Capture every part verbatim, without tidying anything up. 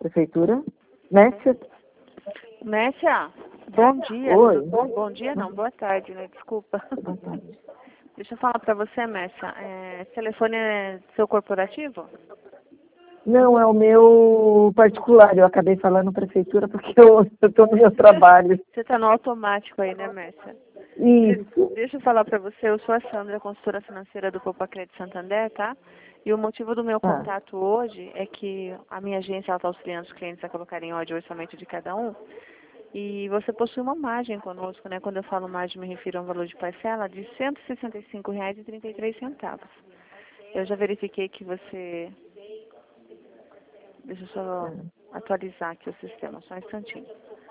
Prefeitura. Mércia? Mércia, bom dia. Oi. Tudo bom? Bom dia não, boa tarde, né? Desculpa. Boa tarde. Deixa eu falar para você, Mércia. É, esse telefone é seu corporativo? Não, é o meu particular. Eu acabei falando prefeitura porque eu estou no meu trabalho. Você está no automático aí, né, Mércia? Isso. Deixa eu falar para você, eu sou a Sandra, consultora financeira do Poupa Crédito Santander, tá? E o motivo do meu Tá. contato hoje é que a minha agência está auxiliando os clientes a colocarem em ordem o orçamento de cada um. E você possui uma margem conosco, né? Quando eu falo margem, me refiro a um valor de parcela de cento e sessenta e cinco reais e trinta e três centavos. Eu já verifiquei que você... Deixa eu só atualizar aqui o sistema, só um instantinho.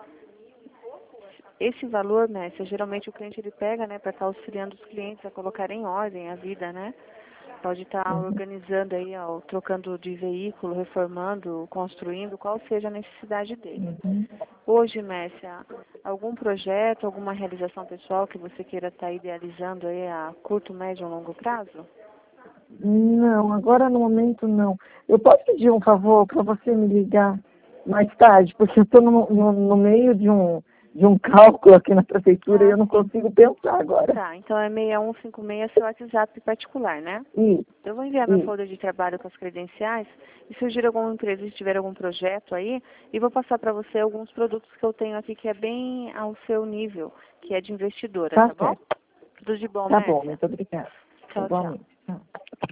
Esse valor, né, se geralmente o cliente ele pega, né, para estar auxiliando os clientes a colocar em ordem a vida, né? Pode estar Uhum. organizando aí, ó, trocando de veículo, reformando, construindo, qual seja a necessidade dele. Uhum. Hoje, Mércia, algum projeto, alguma realização pessoal que você queira estar idealizando aí a curto, médio ou longo prazo? Não, agora no momento não. Eu posso pedir um favor para você me ligar mais tarde, porque eu estou no, no, no meio de um, de um cálculo aqui na prefeitura e Ah, eu não sim. consigo pensar agora. Tá, então é seis um cinco seis seu WhatsApp particular, né? Isso, Eu vou enviar meu isso. folder de trabalho com as credenciais e surgir alguma empresa, se tiver algum projeto aí, e vou passar para você alguns produtos que eu tenho aqui que é bem ao seu nível, que é de investidora, Tá tá bom? certo. Tudo de bom, Tá bom, Mércia? muito obrigada. Tchau, tchau. Igualmente. Tchau.